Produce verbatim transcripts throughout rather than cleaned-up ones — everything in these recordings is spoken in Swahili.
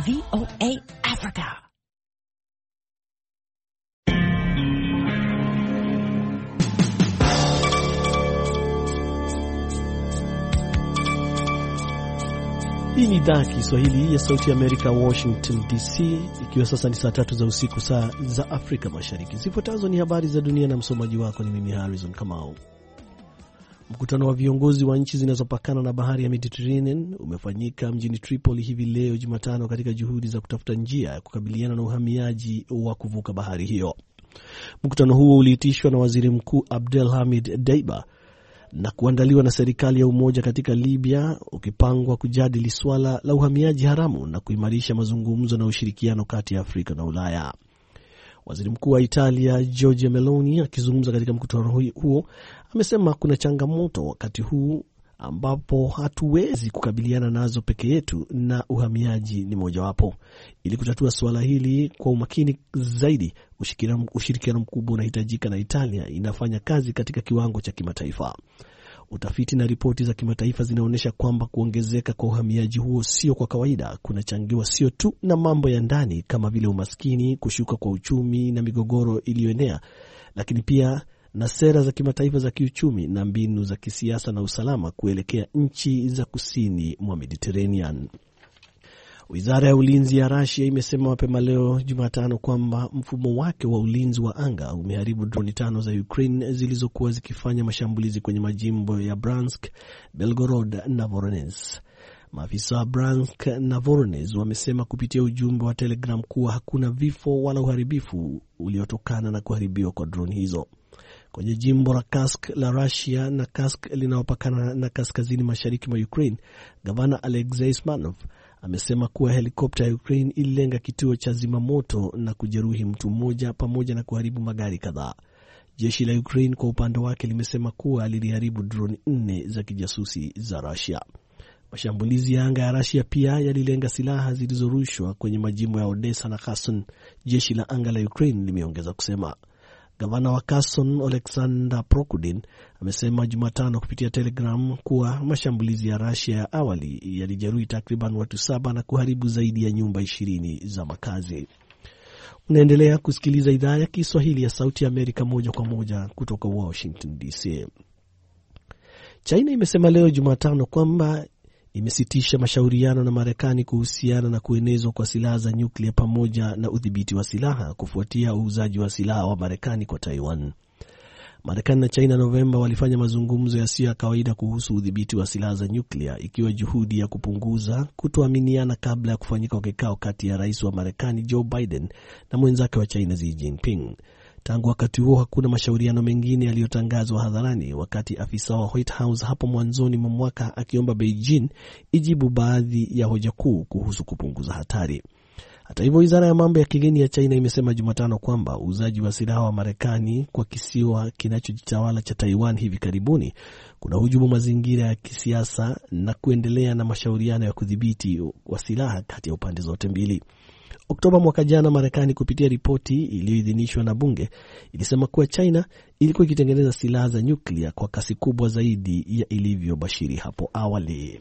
V O A Africa. Hii ni idhaa ya Kiswahili ya Sauti ya Amerika, Washington D C, ikiwa sasa ni saa tatu za usiku, saa za Afrika Mashariki. Zifuatazo ni habari za dunia na msomaji wako ni mimi Harrison Kamau. Mkutano wa viongozi wa nchi zinazopakana na bahari ya Mediterranean umefanyika mjini Tripoli hivi leo Jumatano katika juhudi za kutafuta njia ya kukabiliana na uhamiaji wa kuvuka bahari hiyo. Mkutano huo uliitishwa na Waziri Mkuu Abdelhamid Deiba na kuandaliwa na serikali ya umoja katika Libya, ukipangwa kujadili swala la uhamiaji haramu na kuimarisha mazungumzo na ushirikiano kati ya Afrika na Ulaya. Waziri Mkuu wa Italia Giorgia Meloni akizungumza katika mkutano huo amesema kuna changamoto wakati huu ambapo hatuwezi kukabiliana nazo peke yetu na uhamiaji ni mojawapo. Ili kutatua swala hili kwa umakini zaidi, ushirikiano mkubwa unahitajika na Italia inafanya kazi katika kiwango cha kimataifa. Utafiti na ripoti za kimataifa zinaonyesha kwamba kuongezeka kwa uhamiaji huo sio kwa kawaida, kunachangiwa sio tu na mambo ya ndani kama vile umaskini, kushuka kwa uchumi na migogoro iliyoenea, lakini pia na sera za kimataifa za kiuchumi na mbinu za kisiasa na usalama kuelekea nchi za kusini mwa Mediterranean. Wizara ya ulinzi ya Russia imesema mapema leo Jumatano kwamba mfumo wake wa ulinzi wa anga umeharibu droni tano za Ukraine zilizokuwa zikifanya mashambulizi kwenye majimbo ya Bryansk, Belgorod na Voronezh. Maafisa wa Bryansk na Voronezh wamesema kupitia ujumbe wa Telegram kuwa hakuna vifo wala uharibifu uliotokana na kuharibiwa kwa droni hizo. Kwenye jimbo la Kursk la Russia na Kursk linalopakana na kaskazini mashariki mwa Ukraine, Gavana Alexei Smanov amesema kuwa helikopta ya Ukraine ililenga kituo cha zimamoto na kujeruhi mtu mmoja pamoja na kuharibu magari kadhaa. Jeshi la Ukraine kwa upande wake limesema kuwa liliharibu droni nne za kijasusi za Russia. Mashambulizi ya anga ya Russia pia yalilenga silaha zilizorushwa kwenye majimbo ya Odessa na Kherson, jeshi la anga la Ukraine limeongeza kusema. Gavana wa Kherson Oleksandr Prokudin amesema Jumatano kupitia Telegram kuwa mashambulizi ya Russia ya awali yalijeruhi takriban watu saba na kuharibu zaidi ya nyumba ishirini za makazi. Unaendelea kusikiliza idhaa ya Kiswahili ya Sauti ya Amerika moja kwa moja kutoka Washington D C. China imesema leo Jumatano kwamba imesitisha mashauriano na Marekani kuhusiana na kuenezwa kwa silaha za nyuklia pamoja na udhibiti wa silaha kufuatia uuzaji wa silaha wa Marekani kwa Taiwan. Marekani na China Novemba walifanya mazungumzo yasiyo ya kawaida kuhusu udhibiti wa silaha za nyuklia, ikiwa juhudi ya kupunguza kutoaminiana kabla ya kufanyika kwa kikao kati ya rais wa Marekani Joe Biden na mwenzake wa China Xi Jinping. Tangu wakati huo hakuna mashauriano mengine yaliyotangazwa hadharani, wakati afisa wa White House hapo mwanzoni mwa mwaka akiomba Beijing ijibu baadhi ya hoja kuu kuhusu kupunguza hatari. Hata hivyo, wizara ya mambo ya kigeni ya China imesema Jumatano kwamba uuzaji wa silaha wa Marekani kwa kisiwa kinachojitawala cha Taiwan hivi karibuni kuna hujumu mazingira ya kisiasa na kuendelea na mashauriano ya kudhibiti wa silaha kati ya upande zote mbili. Oktoba mwaka jana, Marekani kupitia ripoti iliyoidhinishwa na bunge ilisema kuwa China ilikuwa ikitengeneza silaha za nyuklia kwa kasi kubwa zaidi ya ilivyobashiri hapo awali.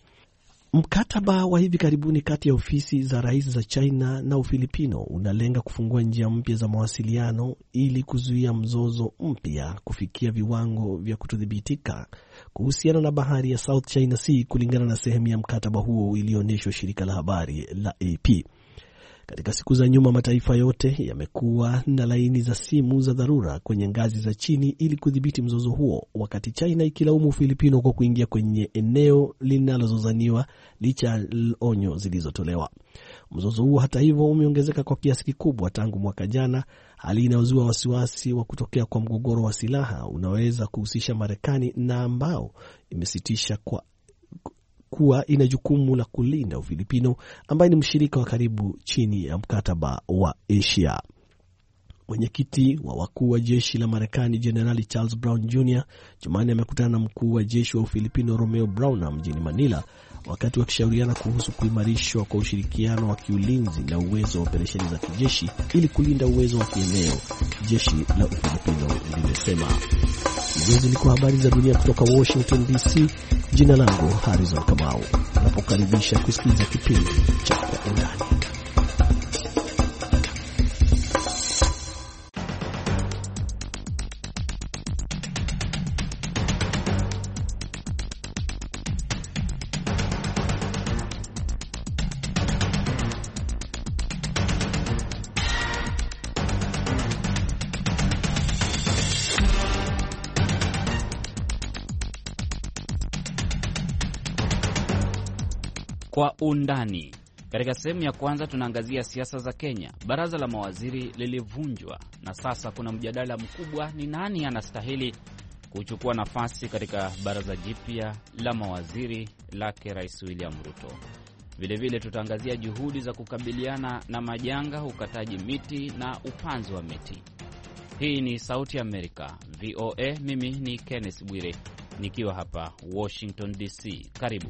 Mkataba wa hivi karibuni kati ya ofisi za rais za China na Ufilipino unalenga kufungua njia mpya za mawasiliano ili kuzuia mzozo mpya kufikia viwango vya kutodhibitika kuhusiana na bahari ya South China Sea, kulingana na sehemu ya mkataba huo iliyoonyeshwa shirika la habari la A P. Katika siku za nyuma, mataifa yote yamekuwa na laini za simu za dharura kwenye ngazi za chini ili kudhibiti mzozo huo, wakati China ikilaumu Ufilipino kwa kuingia kwenye eneo linalozozaniwa licha ya onyo zilizotolewa. Mzozo huo hata hivyo umeongezeka kwa kiasi kikubwa tangu mwaka jana, hali inayozua wasiwasi wa kutokea kwa mgogoro wa silaha unaweza kuhusisha Marekani na ambao imesitisha kwa kuwa ina jukumu la kulinda Ufilipino ambaye ni mshirika wa karibu chini ya mkataba wa Asia. Mwenyekiti wa wakuu wa jeshi la Marekani Jenerali Charles Brown Junior Jumanne amekutana na mkuu wa jeshi wa Ufilipino Romeo Brawner mjini Manila, wakati wakishauriana kuhusu kuimarishwa kwa ushirikiano wa kiulinzi na uwezo wa operesheni za kijeshi ili kulinda uwezo wa kieneo, jeshi la Ufilipino limesema. Hizo zilikuwa habari za dunia kutoka Washington D C. Jina langu Harrison Kamau. Napokaribisha kusikiliza kipindi cha Kwa Undani. Kwa undani. Katika sehemu ya kwanza tunaangazia siasa za Kenya. Baraza la mawaziri lilivunjwa na sasa kuna mjadala mkubwa, ni nani anastahili kuchukua nafasi katika baraza jipya la mawaziri lake Rais William Ruto. Vilevile tutaangazia juhudi za kukabiliana na majanga, ukataji miti na upanzi wa miti. Hii ni Sauti ya Amerika, V O A. Mimi ni Kenneth Bwire nikiwa hapa Washington D C. Karibu.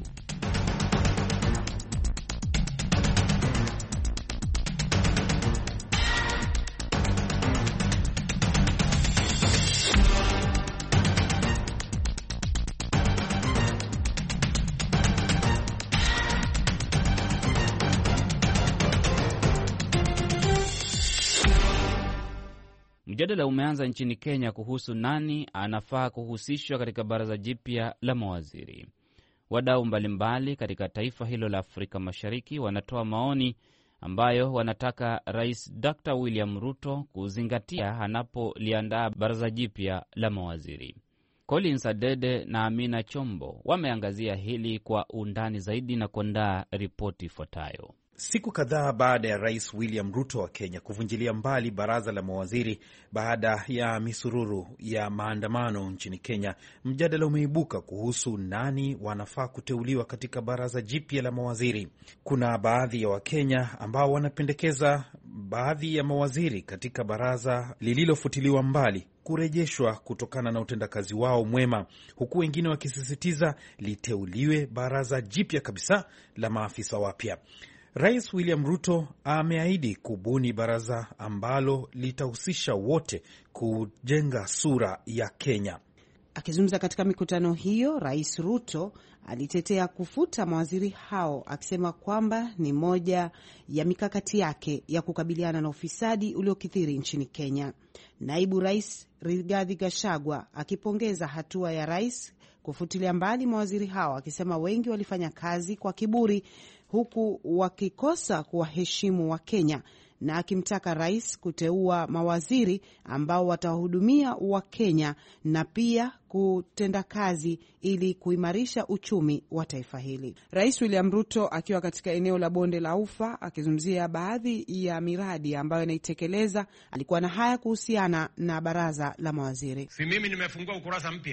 Mjadala umeanza nchini Kenya kuhusu nani anafaa kuhusishwa katika baraza jipya la mawaziri. Wadau mbalimbali katika taifa hilo la Afrika Mashariki wanatoa maoni ambayo wanataka Rais Doctor William Ruto kuzingatia anapoliandaa baraza jipya la mawaziri. Collins Adede na Amina Chombo wameangazia hili kwa undani zaidi na kuandaa ripoti ifuatayo. Siku kadhaa baada ya Rais William Ruto wa Kenya kuvunjilia mbali baraza la mawaziri baada ya misururu ya maandamano nchini Kenya, mjadala umeibuka kuhusu nani wanafaa kuteuliwa katika baraza jipya la mawaziri. Kuna baadhi ya Wakenya ambao wanapendekeza baadhi ya mawaziri katika baraza lililofutiliwa mbali kurejeshwa kutokana na utendakazi wao mwema, huku wengine wakisisitiza liteuliwe baraza jipya kabisa la maafisa wapya. Rais William Ruto ameahidi kubuni baraza ambalo litahusisha wote kujenga sura ya Kenya. Akizungumza katika mikutano hiyo, Rais Ruto alitetea kufuta mawaziri hao, akisema kwamba ni moja ya mikakati yake ya kukabiliana na ufisadi uliokithiri nchini Kenya. Naibu Rais Rigathi Gachagua akipongeza hatua ya rais kufutilia mbali mawaziri hao, akisema wengi walifanya kazi kwa kiburi huku wakikosa kuwaheshimu wa Kenya, na akimtaka rais kuteua mawaziri ambao watawahudumia wa Kenya na pia kutenda kazi ili kuimarisha uchumi wa taifa hili. Rais William Ruto akiwa katika eneo la Bonde la Ufa akizungumzia baadhi ya miradi ambayo inaitekeleza, alikuwa na haya kuhusiana na baraza la mawaziri. Si mimi nimefungua ukurasa mpya.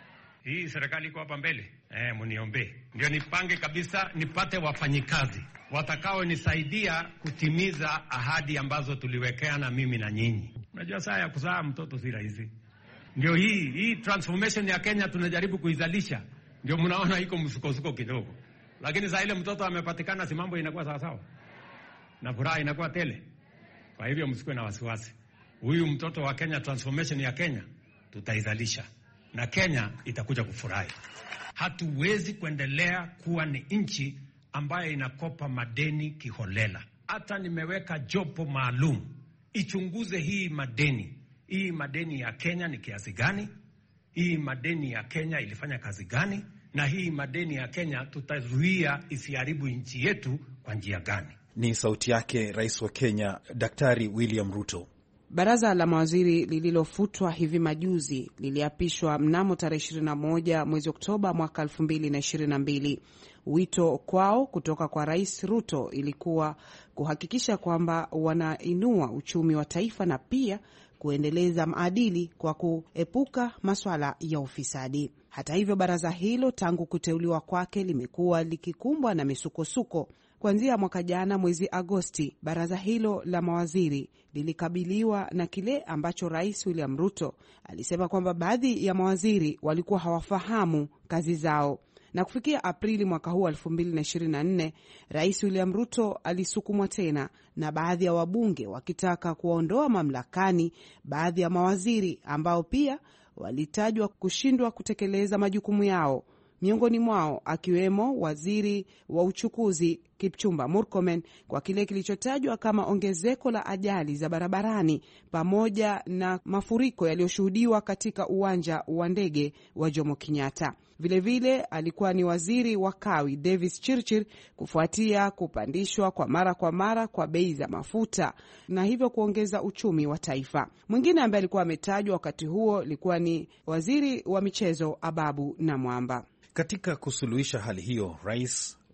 Hii serikali iko hapa mbele. Eh, mniombe. Ndio nipange kabisa nipate wafanyikazi watakao nisaidia kutimiza ahadi ambazo tuliwekeana mimi na nyinyi. Unajua saa ya kuzaa mtoto si rahisi. Ndio hii hii transformation ya Kenya tunajaribu kuizalisha. Ndio mnaona iko msukosuko kidogo. Lakini saa ile mtoto amepatikana, si mambo inakuwa sawa sawa. Na furaha inakuwa tele. Kwa hivyo msikuwe na wasiwasi. Huyu mtoto wa Kenya, transformation ya Kenya tutaizalisha. Na Kenya itakuja kufurahi. Hatuwezi kuendelea kuwa ni nchi ambayo inakopa madeni kiholela. Hata nimeweka jopo maalum ichunguze hii madeni. Hii madeni ya Kenya ni kiasi gani? Hii madeni ya Kenya ilifanya kazi gani? Na hii madeni ya Kenya tutazuia isiharibu nchi yetu kwa njia gani? Ni sauti yake Rais wa Kenya Daktari William Ruto. Baraza la mawaziri lililofutwa hivi majuzi liliapishwa mnamo tarehe ishirini na moja mwezi Oktoba mwaka elfu mbili na ishirini na mbili. Wito kwao kutoka kwa Rais Ruto ilikuwa kuhakikisha kwamba wanainua uchumi wa taifa na pia kuendeleza maadili kwa kuepuka masuala ya ufisadi. Hata hivyo, baraza hilo tangu kuteuliwa kwake limekuwa likikumbwa na misukosuko. Kuanzia mwaka jana mwezi Agosti, baraza hilo la mawaziri lilikabiliwa na kile ambacho Rais William Ruto alisema kwamba baadhi ya mawaziri walikuwa hawafahamu kazi zao. Na kufikia Aprili mwaka huu elfu mbili na ishirini na nne, Rais William Ruto alisukumwa tena na baadhi ya wabunge wakitaka kuondoa mamlakani baadhi ya mawaziri ambao pia walitajwa kushindwa kutekeleza majukumu yao. Miongoni mwao akiwemo waziri wa uchukuzi Kipchumba Murkomen kwa kile kilichotajwa kama ongezeko la ajali za barabarani pamoja na mafuriko yaliyoshuhudiwa katika uwanja wa ndege wa Jomo Kenyatta. Vilevile alikuwa ni waziri wa kawi Davis Chirchir kufuatia kupandishwa kwa mara kwa mara kwa bei za mafuta na hivyo kuongeza uchumi wa taifa. Mwingine ambaye alikuwa ametajwa wakati huo alikuwa ni waziri wa michezo Ababu Namwamba. Katika kusuluhisha hali hiyo, Rais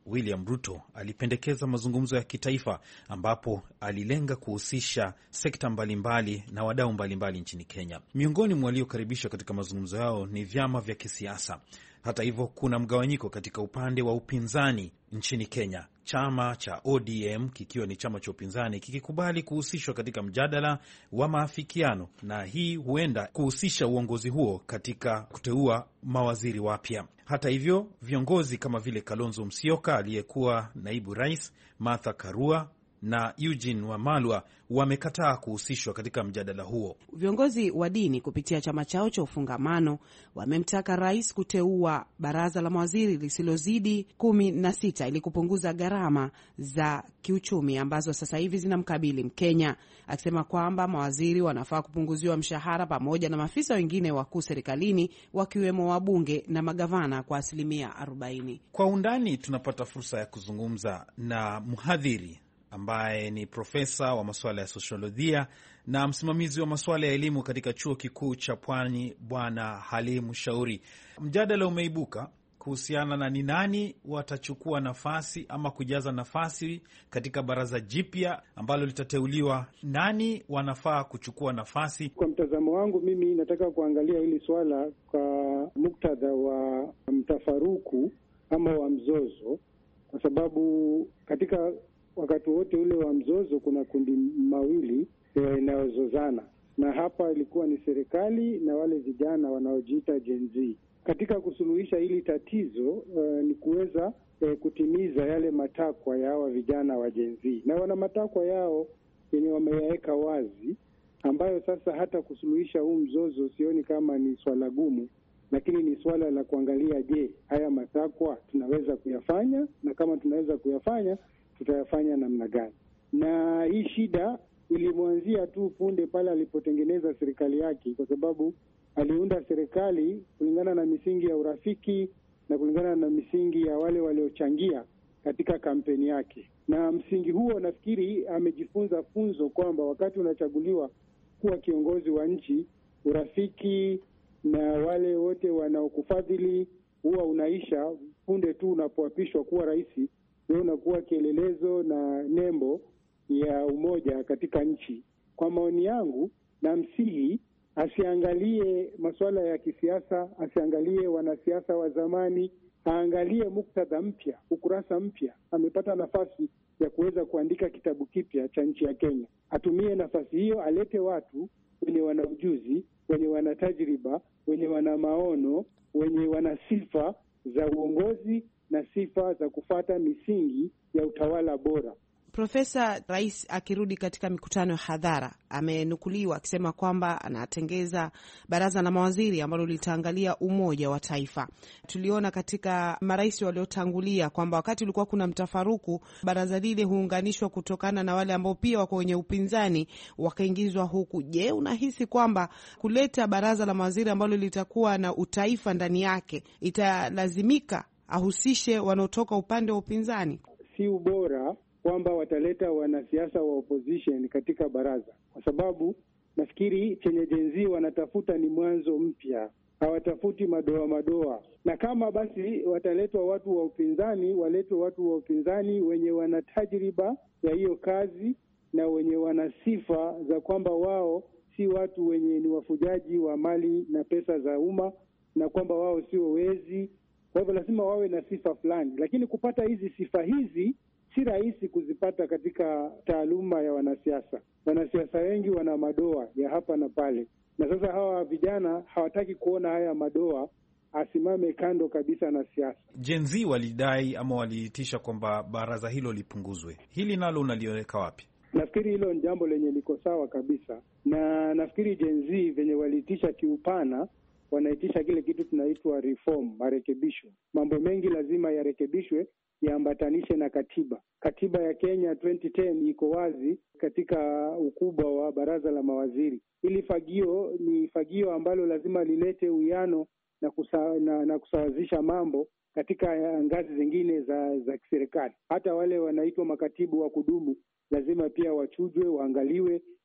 William Ruto alipendekeza mazungumzo ya kitaifa ambapo alilenga kuhusisha sekta mbalimbali na wadau mbalimbali nchini Kenya. Miongoni mwa waliokaribishwa katika mazungumzo yao ni vyama vya kisiasa. Hata hivyo, kuna mgawanyiko katika upande wa upinzani nchini Kenya. Chama cha O D M kikiwa ni chama cha upinzani kikikubali kuhusishwa katika mjadala wa maafikiano, na hii huenda kuhusisha uongozi huo katika kuteua mawaziri wapya. Hata hivyo, viongozi kama vile Kalonzo Musyoka aliyekuwa naibu rais, Martha Karua na Eugene Wamalwa wamekataa kuhusishwa katika mjadala huo. Viongozi wa dini kupitia chama chao cha Ufungamano wamemtaka rais kuteua baraza la mawaziri lisilozidi kumi na sita ili kupunguza gharama za kiuchumi ambazo sasa hivi zinamkabili Mkenya, akisema kwamba mawaziri wanafaa kupunguziwa mshahara pamoja na maafisa wengine wakuu serikalini wakiwemo wabunge na magavana kwa asilimia arobaini. Kwa undani tunapata fursa ya kuzungumza na mhadhiri ambaye ni profesa wa masuala ya sosiolojia na msimamizi wa masuala ya elimu katika chuo kikuu cha Pwani, Bwana Halim Shauri. Mjadala umeibuka kuhusiana na ni nani watachukua nafasi ama kujaza nafasi katika baraza jipya ambalo litateuliwa. Nani wanafaa kuchukua nafasi? Kwa mtazamo wangu mimi nataka kuangalia hili swala kwa muktadha wa mtafaruku ama wa mzozo, kwa sababu katika wakati wote ule wa mzozo kuna kundi mawili yanayozozana, na hapa ilikuwa ni serikali na wale vijana wanaojiita Gen Z. Katika kusuluhisha hili tatizo uh, ni kuweza uh, kutimiza yale matakwa ya hawa vijana wa Gen Z, na wana matakwa yao yenye wameyaweka wazi, ambayo sasa hata kusuluhisha huu mzozo sioni kama ni swala gumu, lakini ni swala la kuangalia, je, haya matakwa tunaweza kuyafanya, na kama tunaweza kuyafanya tutayafanya namna gani? Na hii shida ilimwanzia tu punde pale alipotengeneza serikali yake, kwa sababu aliunda serikali kulingana na misingi ya urafiki na kulingana na misingi ya wale waliochangia katika kampeni yake. Na msingi huo nafikiri amejifunza funzo kwamba wakati unachaguliwa kuwa kiongozi wa nchi, urafiki na wale wote wanaokufadhili huwa unaisha punde tu unapoapishwa kuwa rais. Wewe unakuwa kielelezo na nembo ya umoja katika nchi. Kwa maoni yangu, na msihi asiangalie masuala ya kisiasa, asiangalie wanasiasa wa zamani, aangalie muktadha mpya, ukurasa mpya. Amepata nafasi ya kuweza kuandika kitabu kipya cha nchi ya Kenya. Atumie nafasi hiyo, alete watu wenye wana ujuzi, wenye wana tajriba, wenye wana maono, wenye wana sifa za uongozi na sifa za kufata misingi ya utawala bora. Profesa, rais akirudi katika mikutano ya hadhara amenukuliwa akisema kwamba anatengeza baraza la mawaziri ambalo litaangalia umoja wa taifa. Tuliona katika marais waliotangulia kwamba wakati ulikuwa kuna mtafaruku, baraza lile huunganishwa kutokana na wale ambao pia wako wenye upinzani wakaingizwa huku. Je, unahisi kwamba kuleta baraza la mawaziri ambalo litakuwa na utaifa ndani yake italazimika ahusishe wanaotoka upande wa upinzani? Si ubora kwamba wataleta wanasiasa wa opposition katika baraza, kwa sababu nafikiri chenye Gen Z wanatafuta ni mwanzo mpya, hawatafuti madoa madoa. Na kama basi wataletwa watu wa upinzani, waletwe watu wa upinzani wenye wana tajriba ya hiyo kazi na wenye wana sifa za kwamba wao si watu wenye ni wafujaji wa mali na pesa za umma, na kwamba wao sio wezi. Kwa hivyo lazima wawe na sifa fulani, lakini kupata hizi sifa hizi si rahisi kuzipata katika taaluma ya wanasiasa. Wanasiasa wengi wana madoa ya hapa na pale, na sasa hawa vijana hawataki kuona haya madoa, asimame kando kabisa na siasa. Gen Z walidai ama waliitisha kwamba baraza hilo lipunguzwe. Hili nalo unaliweka wapi? Nafikiri hilo ni jambo lenye liko sawa kabisa, na nafikiri Gen Z venye waliitisha kiupana, wanaitisha kile kitu tunaitwa reform, marekebisho. Mambo mengi lazima yarekebishwe, yaambatanishe na katiba. Katiba ya Kenya twenty ten iko wazi katika ukubwa wa baraza la mawaziri. Hili fagio ni fagio ambalo lazima lilete uwiano na, kusa, na, na kusawazisha mambo katika ngazi zingine za za kiserikali. Hata wale wanaitwa makatibu wa kudumu lazima pia wachujwe, waangaliwe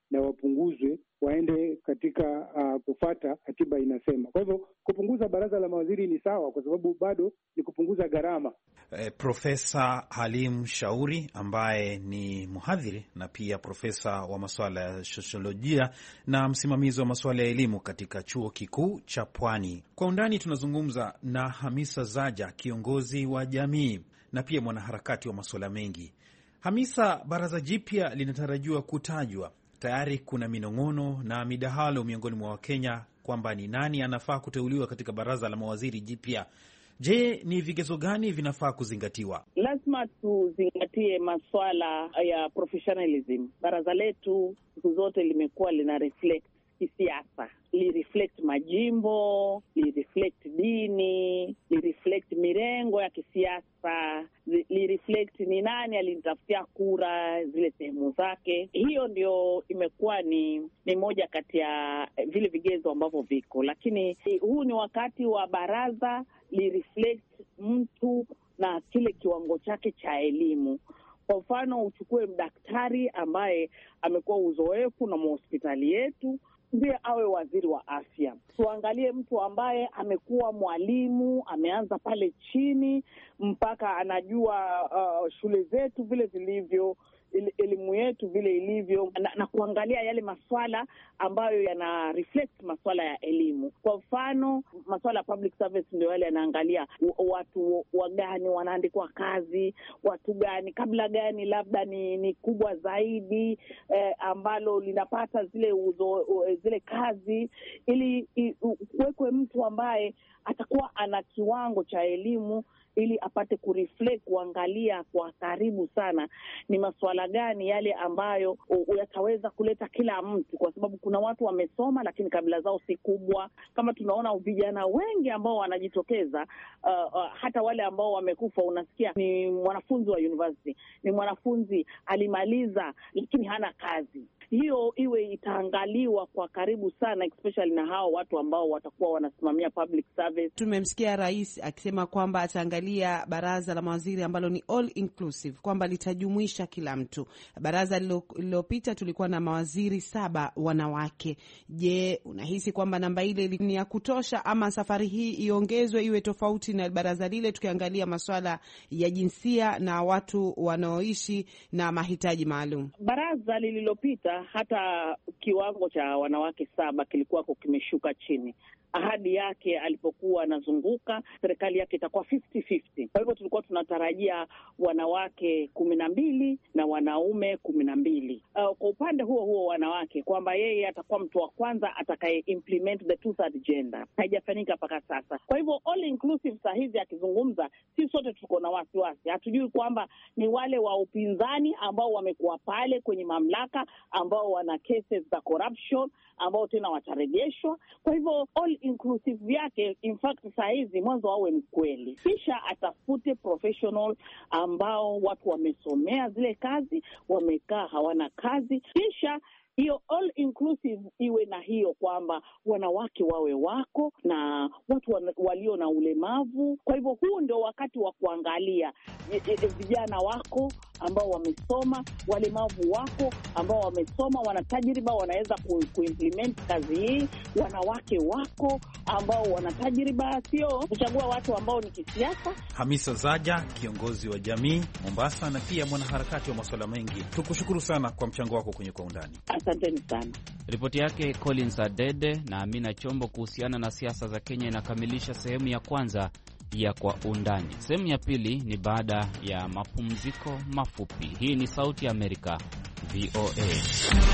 na wapunguzwe waende katika uh, kufata katiba inasema. Kwa hivyo kupunguza baraza la mawaziri ni sawa, kwa sababu bado ni kupunguza gharama. Eh, Profesa Halim Shauri ambaye ni mhadhiri na pia profesa wa masuala ya sosiolojia na msimamizi wa masuala ya elimu katika Chuo Kikuu cha Pwani. Kwa undani tunazungumza na Hamisa Zaja, kiongozi wa jamii na pia mwanaharakati wa masuala mengi. Hamisa, baraza jipya linatarajiwa kutajwa. Tayari kuna minong'ono na midahalo miongoni mwa Wakenya kwamba ni nani anafaa kuteuliwa katika baraza la mawaziri jipya. Je, ni vigezo gani vinafaa kuzingatiwa? Lazima tuzingatie masuala ya professionalism. Baraza letu siku zote limekuwa lina reflect kisiasa, li reflect majimbo, li reflect dini, li reflect mirengo ya kisiasa, li reflect ni nani alinitafutia kura zile sehemu zake. Hiyo ndio imekuwa ni ni moja kati ya vile vigezo ambavyo viko, lakini huu ni wakati wa baraza li reflect mtu na kile kiwango chake cha elimu. Kwa mfano, uchukue daktari ambaye amekuwa uzoefu na hospitali yetu, ndiye awe waziri wa afya. Tuangalie mtu ambaye amekuwa mwalimu, ameanza pale chini mpaka anajua uh, shule zetu vile zilivyo, elimu yetu vile ilivyo, na, na kuangalia yale maswala ambayo yana reflect maswala ya elimu. Kwa mfano, maswala ya public service ndio yale yanaangalia watu wagani wanaandikwa kazi, watu gani, kabla gani labda ni, ni kubwa zaidi eh, ambalo linapata zile uzo, zile kazi, ili kuwekwe mtu ambaye atakuwa ana kiwango cha elimu ili apate kureflect, kuangalia kwa karibu sana ni masuala gani yale ambayo yataweza kuleta kila mtu, kwa sababu kuna watu wamesoma lakini kabila zao si kubwa. Kama tunaona vijana wengi ambao wanajitokeza, uh, uh, hata wale ambao wamekufa, unasikia ni mwanafunzi wa university, ni mwanafunzi alimaliza lakini hana kazi. Hiyo iwe itaangaliwa kwa karibu sana, especially na hao watu ambao watakuwa wanasimamia public service. Tumemsikia rais akisema kwamba ataangalia baraza la mawaziri ambalo ni all inclusive, kwamba litajumuisha kila mtu. Baraza lililopita tulikuwa na mawaziri saba wanawake. Je, unahisi kwamba namba ile ni ya kutosha, ama safari hii iongezwe iwe tofauti na baraza lile, tukiangalia masuala ya jinsia na watu wanaoishi na mahitaji maalum? Baraza lililopita hata kiwango cha wanawake saba kilikuwa kimeshuka chini. Ahadi yake alipokuwa anazunguka, serikali yake itakuwa fifty fifty. Kwa hivyo tulikuwa tunatarajia wanawake kumi na mbili na wanaume kumi na mbili. Uh, kwa upande huo huo wanawake, kwamba yeye atakuwa mtu wa kwanza atakaye implement the two third gender. Haijafanyika mpaka sasa. Kwa hivyo all inclusive saa hizi akizungumza, si sote tuko na wasiwasi. Hatujui kwamba ni wale wa upinzani ambao wamekuwa pale kwenye mamlaka, ambao wana cases za corruption, ambao tena watarejeshwa. Kwa hivyo all inclusive yake, in fact saa hizi mwanzo awe mkweli, kisha atafute professional ambao watu wamesomea zile kazi, wamekaa hawana kazi, kisha hiyo all inclusive iwe na hiyo kwamba wanawake wawe wako na watu walio na ulemavu. Kwa hivyo huu ndio wakati wa kuangalia vijana wako ambao wamesoma, walemavu wako ambao wamesoma, wana tajriba, wanaweza ku, kuimplement kazi hii, wanawake wako ambao wana tajriba, sio kuchagua watu ambao ni kisiasa. Hamisa Zaja, kiongozi wa jamii Mombasa na pia mwanaharakati wa masuala mengi, tukushukuru sana kwa mchango wako kwenye Kwa Undani. Asanteni sana. Ripoti yake Collins Adede na Amina Chombo kuhusiana na siasa za Kenya inakamilisha sehemu ya kwanza ya Kwa Undani. Sehemu ya pili ni baada ya mapumziko mafupi. Hii ni Sauti ya Amerika, V O A.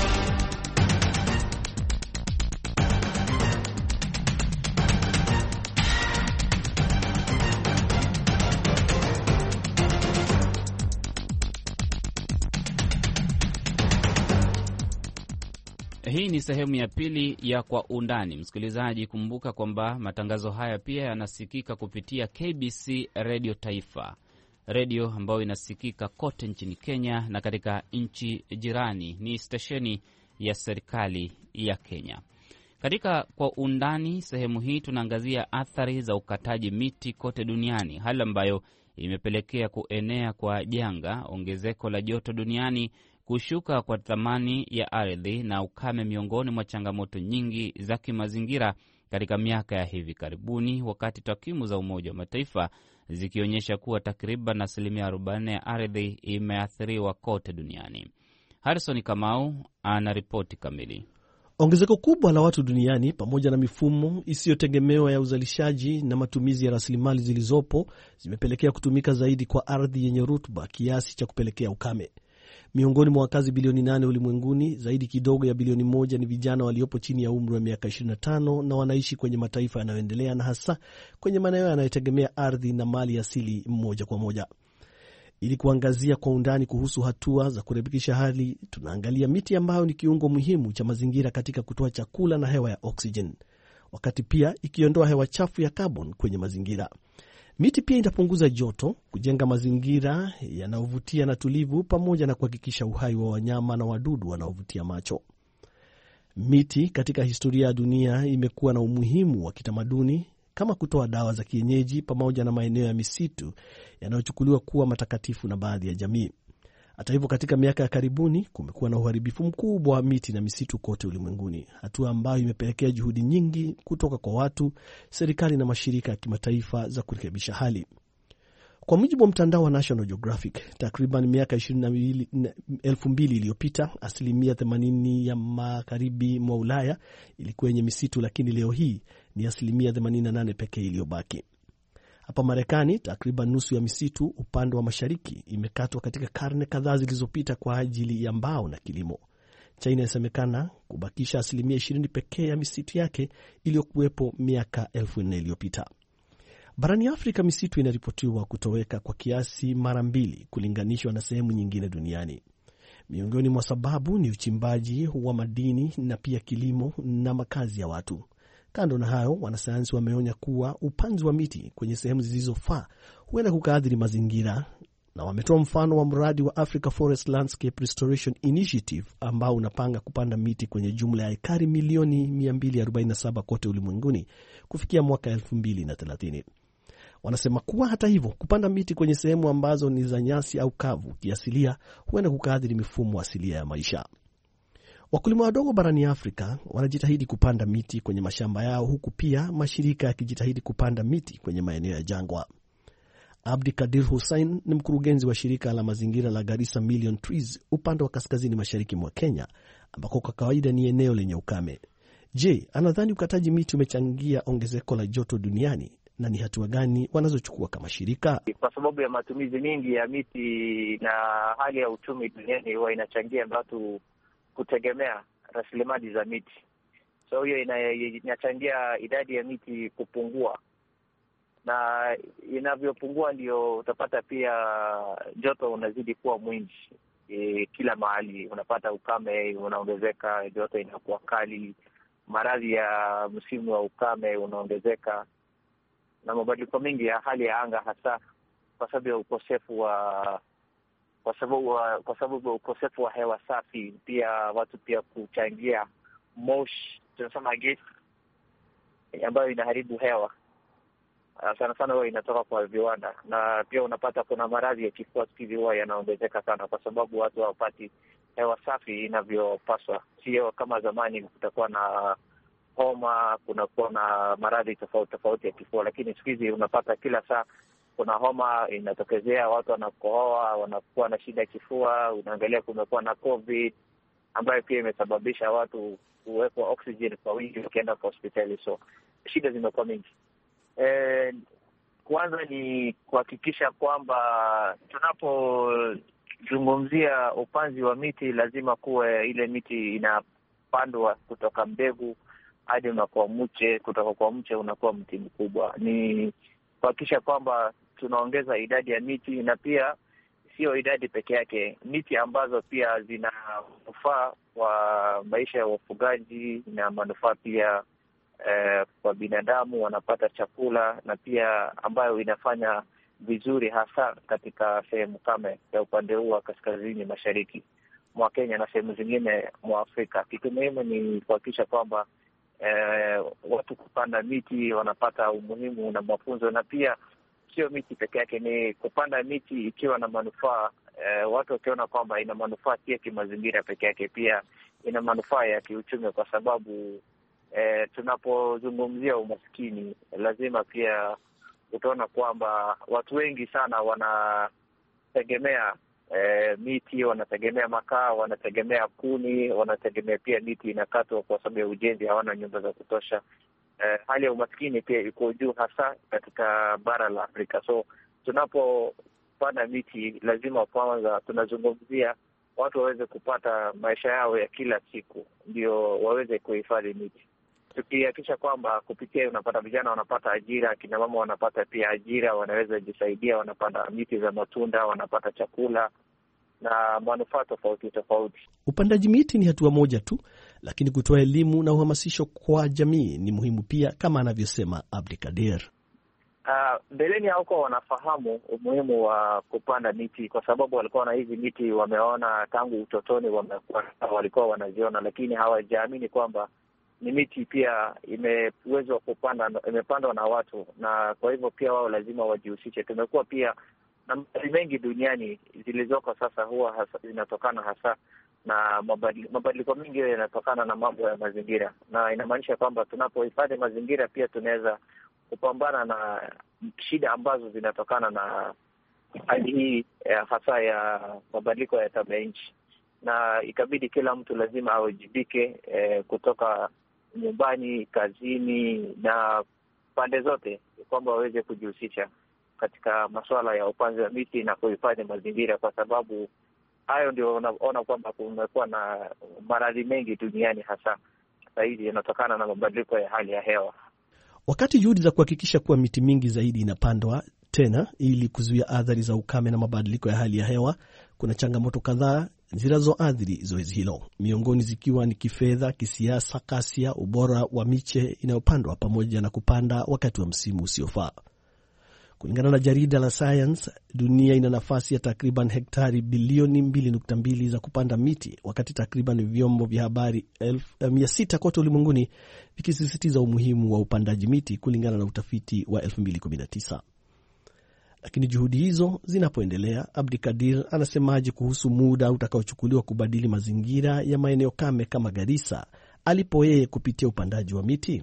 Hii ni sehemu ya pili ya Kwa Undani. Msikilizaji, kumbuka kwamba matangazo haya pia yanasikika kupitia K B C Radio Taifa, redio ambayo inasikika kote nchini Kenya na katika nchi jirani. Ni stesheni ya serikali ya Kenya. Katika Kwa Undani sehemu hii tunaangazia athari za ukataji miti kote duniani, hali ambayo imepelekea kuenea kwa janga, ongezeko la joto duniani, kushuka kwa thamani ya ardhi na ukame miongoni mwa changamoto nyingi za kimazingira katika miaka ya hivi karibuni, wakati takwimu za Umoja wa Mataifa zikionyesha kuwa takriban asilimia arobaini ya ardhi imeathiriwa kote duniani. Harrison Kamau ana ripoti kamili. Ongezeko kubwa la watu duniani pamoja na mifumo isiyotegemewa ya uzalishaji na matumizi ya rasilimali zilizopo zimepelekea kutumika zaidi kwa ardhi yenye rutuba kiasi cha kupelekea ukame. Miongoni mwa wakazi bilioni nane ulimwenguni, zaidi kidogo ya bilioni moja ni vijana waliopo chini ya umri wa miaka ishirini na tano na wanaishi kwenye mataifa yanayoendelea na hasa kwenye maeneo yanayotegemea ardhi na mali asili moja kwa moja. Ili kuangazia kwa undani kuhusu hatua za kurekebisha hali, tunaangalia miti ambayo ni kiungo muhimu cha mazingira katika kutoa chakula na hewa ya oxygen, wakati pia ikiondoa hewa chafu ya carbon kwenye mazingira. Miti pia inapunguza joto, kujenga mazingira yanayovutia na tulivu, pamoja na kuhakikisha uhai wa wanyama na wadudu wanaovutia macho. Miti katika historia ya dunia imekuwa na umuhimu wa kitamaduni kama kutoa dawa za kienyeji pamoja na maeneo ya misitu yanayochukuliwa kuwa matakatifu na baadhi ya jamii. Hata hivyo, katika miaka ya karibuni kumekuwa na uharibifu mkubwa wa miti na misitu kote ulimwenguni, hatua ambayo imepelekea juhudi nyingi kutoka kwa watu, serikali na mashirika ya kimataifa za kurekebisha hali. Kwa mujibu wa mtandao wa National Geographic, takriban miaka elfu mbili iliyopita, asilimia themanini ya magharibi mwa Ulaya ilikuwa yenye misitu, lakini leo hii ni asilimia themanini na nane pekee iliyobaki. Hapa Marekani, takriban nusu ya misitu upande wa mashariki imekatwa katika karne kadhaa zilizopita kwa ajili ya mbao na kilimo. China inasemekana kubakisha asilimia ishirini pekee ya misitu yake iliyokuwepo miaka elfu nne iliyopita. Barani Afrika, misitu inaripotiwa kutoweka kwa kiasi mara mbili kulinganishwa na sehemu nyingine duniani. Miongoni mwa sababu ni uchimbaji wa madini na pia kilimo na makazi ya watu. Kando na hayo, wanasayansi wameonya kuwa upanzi wa miti kwenye sehemu zilizofaa huenda kukaathiri mazingira, na wametoa mfano wa mradi wa Africa Forest Landscape Restoration Initiative ambao unapanga kupanda miti kwenye jumla ya ekari milioni mia mbili arobaini na saba kote ulimwenguni kufikia mwaka elfu mbili na thelathini. Wanasema kuwa hata hivyo, kupanda miti kwenye sehemu ambazo ni za nyasi au kavu kiasilia huenda kukaathiri mifumo asilia ya maisha. Wakulima wadogo barani Afrika wanajitahidi kupanda miti kwenye mashamba yao, huku pia mashirika yakijitahidi kupanda miti kwenye maeneo ya jangwa. Abdi Kadir Hussein ni mkurugenzi wa shirika la mazingira la Garissa Million Trees upande wa kaskazini mashariki mwa Kenya, ambako kwa kawaida ni eneo lenye ukame. Je, anadhani ukataji miti umechangia ongezeko la joto duniani, na ni hatua gani wanazochukua kama shirika? Kwa sababu ya matumizi mingi ya miti na hali ya uchumi duniani huwa inachangia watu kutegemea rasilimali za miti. So hiyo inachangia idadi ya miti kupungua, na inavyopungua ndio utapata pia joto unazidi kuwa mwingi. E, kila mahali unapata ukame unaongezeka, joto inakuwa kali, maradhi ya msimu wa ukame unaongezeka, na mabadiliko mengi ya hali ya anga, hasa kwa sababu ya ukosefu wa kwa sababu wa, kwa sababu ukosefu wa hewa safi. Pia watu pia kuchangia moshi, tunasema gesi, ambayo inaharibu hewa. Sana sana huwa inatoka kwa viwanda, na pia unapata kuna maradhi ya kifua kikuu huwa yanaongezeka sana kwa sababu watu hawapati hewa safi inavyopaswa. Sio kama zamani kutakuwa na homa, kunakuwa na maradhi tofauti tofauti ya kifua, lakini siku hizi unapata kila saa kuna homa inatokezea, watu wanakohoa, wanakuwa na shida ya kifua. Unaangalia kumekuwa na COVID ambayo pia imesababisha watu kuwekwa oxygen kwa wingi ukienda kwa hospitali. So shida zimekuwa mingi. Eh, kwanza ni kuhakikisha kwamba tunapozungumzia upanzi wa miti lazima kuwe ile miti inapandwa kutoka mbegu hadi unakuwa mche, kutoka kwa mche unakuwa mti mkubwa. Ni kuhakikisha kwamba tunaongeza idadi ya miti, na pia sio idadi peke yake, miti ambazo pia zina manufaa kwa maisha ya wafugaji na manufaa pia eh, kwa binadamu, wanapata chakula, na pia ambayo inafanya vizuri hasa katika sehemu kame ya upande huu wa kaskazini mashariki mwa Kenya na sehemu zingine mwa Afrika. Kitu muhimu ni kuhakikisha kwamba eh, watu kupanda miti wanapata umuhimu na mafunzo, na pia sio miti peke yake, ni kupanda miti ikiwa na manufaa eh, watu wakiona kwamba ina manufaa si ya kimazingira peke yake, pia ina manufaa ya kiuchumi, kwa sababu eh, tunapozungumzia umaskini lazima pia utaona kwamba watu wengi sana wanategemea eh, miti, wanategemea makaa, wanategemea kuni, wanategemea pia miti inakatwa kwa sababu ya ujenzi, hawana nyumba za kutosha. Eh, hali ya umaskini pia iko juu hasa katika bara la Afrika. So tunapopanda miti lazima kwanza tunazungumzia watu waweze kupata maisha yao ya kila siku, ndio waweze kuhifadhi miti. Tukihakikisha kwamba kupitia unapata vijana wanapata ajira, kina mama wanapata pia ajira, wanaweza jisaidia, wanapanda miti za matunda, wanapata chakula na manufaa tofauti tofauti. Upandaji miti ni hatua moja tu, lakini kutoa elimu na uhamasisho kwa jamii ni muhimu pia, kama anavyosema Abdikadir. Mbeleni uh, hauko wanafahamu umuhimu wa kupanda miti, kwa sababu walikuwa na hizi miti wameona tangu utotoni, wamekuwa walikuwa wanaziona, lakini hawajaamini kwamba ni miti pia imewezwa kupanda, imepandwa na watu, na kwa hivyo pia wao lazima wajihusishe. Tumekuwa pia na mali mengi duniani zilizoko sasa huwa hasa, zinatokana hasa na mabadiliko mengi yanatokana na mambo ya mazingira, na inamaanisha kwamba tunapohifadhi mazingira pia tunaweza kupambana na shida ambazo zinatokana na hali hii eh, hasa ya mabadiliko ya tabia nchi, na ikabidi kila mtu lazima awajibike eh, kutoka nyumbani, kazini na pande zote, kwamba waweze kujihusisha katika masuala ya upanzi wa miti na kuhifadhi mazingira, kwa sababu hayo ndio unaona kwamba kumekuwa na maradhi mengi duniani hasa sasa hivi yanatokana na mabadiliko ya hali ya hewa. Wakati juhudi za kuhakikisha kuwa miti mingi zaidi inapandwa tena ili kuzuia athari za ukame na mabadiliko ya hali ya hewa, kuna changamoto kadhaa zinazoathiri zoezi hilo, miongoni zikiwa ni kifedha, kisiasa, kasia, ubora wa miche inayopandwa pamoja na kupanda wakati wa msimu usiofaa. Kulingana na jarida la Science, dunia ina nafasi ya takriban hektari bilioni mbili nukta mbili za kupanda miti, wakati takriban vyombo vya habari mia sita kote ulimwenguni vikisisitiza umuhimu wa upandaji miti kulingana na utafiti wa elfu mbili kumi na tisa. Lakini juhudi hizo zinapoendelea, Abdikadir anasemaje kuhusu muda utakaochukuliwa kubadili mazingira ya maeneo kame kama Garissa alipo yeye kupitia upandaji wa miti?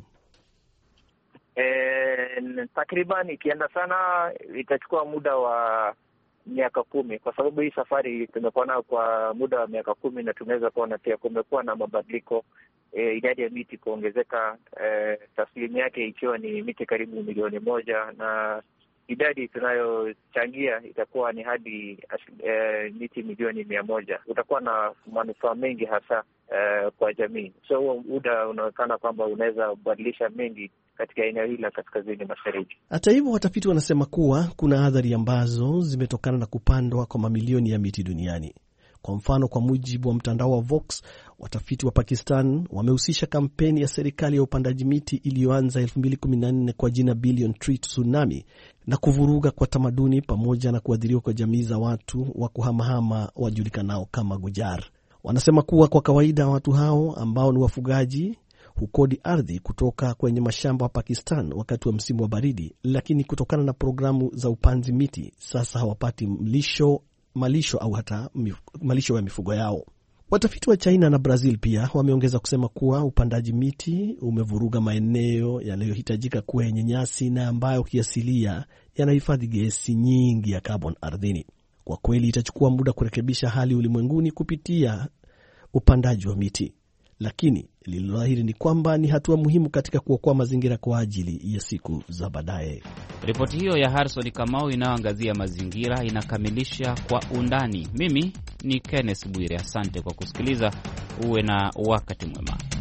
Eh, takriban ikienda sana itachukua muda wa miaka kumi, kwa sababu hii safari tumekuwa nayo kwa muda wa miaka kumi, na tunaweza kuona pia kumekuwa na mabadiliko, eh, idadi ya miti kuongezeka, eh, taslimu yake ikiwa ni miti karibu milioni moja, na idadi tunayochangia itakuwa ni hadi eh, miti milioni mia moja. Utakuwa na manufaa mengi hasa eh, kwa jamii. So huo muda unaonekana kwamba unaweza kubadilisha mengi katika eneo hili la kaskazini mashariki. Hata hivyo, watafiti wanasema kuwa kuna athari ambazo zimetokana na kupandwa kwa mamilioni ya miti duniani. Kwa mfano, kwa mujibu wa mtandao wa Vox, watafiti wa Pakistan wamehusisha kampeni ya serikali ya upandaji miti iliyoanza elfu mbili kumi na nne kwa jina Billion Tree Tsunami na kuvuruga kwa tamaduni pamoja na kuadhiriwa kwa jamii za watu wa kuhamahama wajulikanao kama Gujar. Wanasema kuwa kwa kawaida watu hao ambao ni wafugaji hukodi ardhi kutoka kwenye mashamba wa Pakistan wakati wa msimu wa baridi, lakini kutokana na programu za upanzi miti sasa hawapati mlisho malisho au hata malisho ya mifugo yao. Watafiti wa China na Brazil pia wameongeza kusema kuwa upandaji miti umevuruga maeneo yanayohitajika kuwa yenye nyasi na ambayo kiasilia yanahifadhi gesi nyingi ya carbon ardhini. Kwa kweli itachukua muda kurekebisha hali ulimwenguni kupitia upandaji wa miti, lakini lililohiri ni kwamba ni hatua muhimu katika kuokoa mazingira kwa ajili ya siku za baadaye. Ripoti hiyo ya Harrison Kamau inayoangazia mazingira inakamilisha Kwa Undani. Mimi ni Kenneth Bwire, asante kwa kusikiliza, uwe na wakati mwema.